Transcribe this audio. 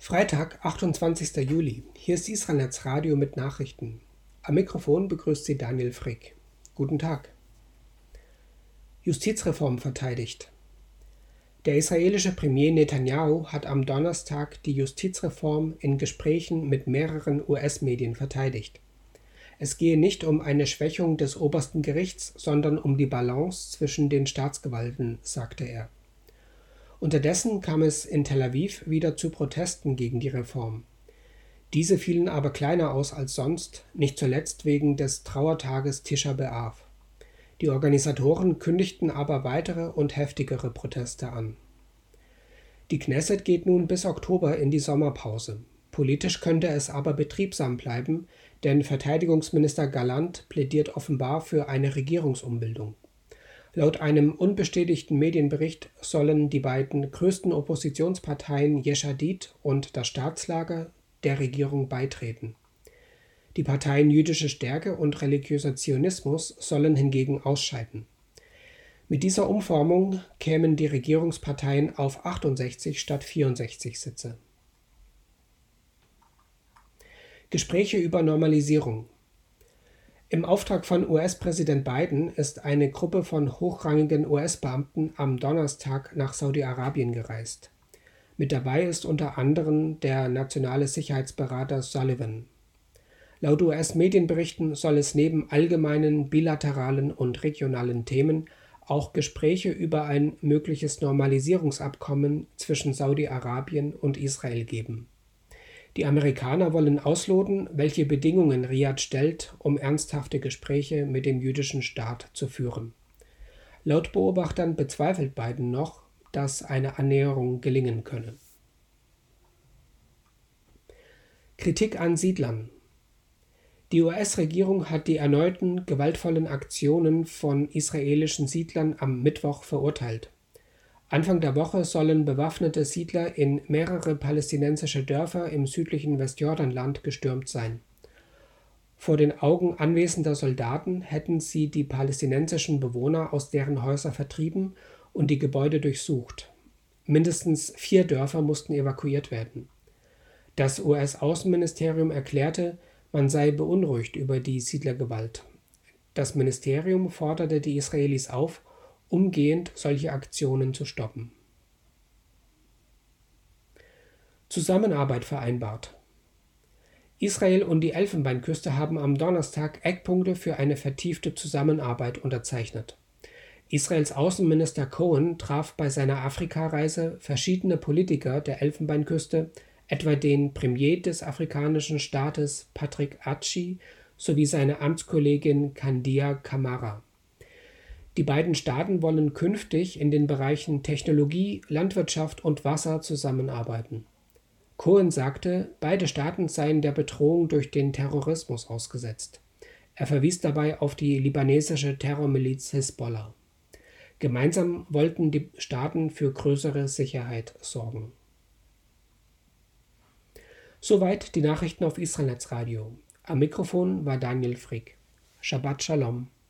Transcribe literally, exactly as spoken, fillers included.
Freitag, achtundzwanzigster Juli. Hier ist Israelnetz Radio mit Nachrichten. Am Mikrofon begrüßt Sie Daniel Frick. Guten Tag. Justizreform verteidigt. Der israelische Premier Netanyahu hat am Donnerstag die Justizreform in Gesprächen mit mehreren U S-Medien verteidigt. Es gehe nicht um eine Schwächung des obersten Gerichts, sondern um die Balance zwischen den Staatsgewalten, sagte er. Unterdessen kam es in Tel Aviv wieder zu Protesten gegen die Reform. Diese fielen aber kleiner aus als sonst, nicht zuletzt wegen des Trauertages Tisha B'Av. Die Organisatoren kündigten aber weitere und heftigere Proteste an. Die Knesset geht nun bis Oktober in die Sommerpause. Politisch könnte es aber betriebsam bleiben, denn Verteidigungsminister Gallant plädiert offenbar für eine Regierungsumbildung. Laut einem unbestätigten Medienbericht sollen die beiden größten Oppositionsparteien Yesh Atid und das Staatslager der Regierung beitreten. Die Parteien Jüdische Stärke und religiöser Zionismus sollen hingegen ausscheiden. Mit dieser Umformung kämen die Regierungsparteien auf achtundsechzig statt vierundsechzig Sitze. Gespräche über Normalisierung. Im Auftrag von U S-Präsident Biden ist eine Gruppe von hochrangigen U S-Beamten am Donnerstag nach Saudi-Arabien gereist. Mit dabei ist unter anderem der nationale Sicherheitsberater Sullivan. Laut U S-Medienberichten soll es neben allgemeinen, bilateralen und regionalen Themen auch Gespräche über ein mögliches Normalisierungsabkommen zwischen Saudi-Arabien und Israel geben. Die Amerikaner wollen ausloten, welche Bedingungen Riad stellt, um ernsthafte Gespräche mit dem jüdischen Staat zu führen. Laut Beobachtern bezweifelt Biden noch, dass eine Annäherung gelingen könne. Kritik an Siedlern. Die U S-Regierung hat die erneuten gewaltvollen Aktionen von israelischen Siedlern am Mittwoch verurteilt. Anfang der Woche sollen bewaffnete Siedler in mehrere palästinensische Dörfer im südlichen Westjordanland gestürmt sein. Vor den Augen anwesender Soldaten hätten sie die palästinensischen Bewohner aus deren Häuser vertrieben und die Gebäude durchsucht. Mindestens vier Dörfer mussten evakuiert werden. Das U S-Außenministerium erklärte, man sei beunruhigt über die Siedlergewalt. Das Ministerium forderte die Israelis auf, umgehend solche Aktionen zu stoppen. Zusammenarbeit vereinbart. Israel und die Elfenbeinküste haben am Donnerstag Eckpunkte für eine vertiefte Zusammenarbeit unterzeichnet. Israels Außenminister Cohen traf bei seiner Afrikareise verschiedene Politiker der Elfenbeinküste, etwa den Premier des afrikanischen Staates Patrick Atschi sowie seine Amtskollegin Kandia Camara. Die beiden Staaten wollen künftig in den Bereichen Technologie, Landwirtschaft und Wasser zusammenarbeiten. Cohen sagte, beide Staaten seien der Bedrohung durch den Terrorismus ausgesetzt. Er verwies dabei auf die libanesische Terrormiliz Hisbollah. Gemeinsam wollten die Staaten für größere Sicherheit sorgen. Soweit die Nachrichten auf Israelnetz Radio. Am Mikrofon war Daniel Frick. Shabbat Shalom.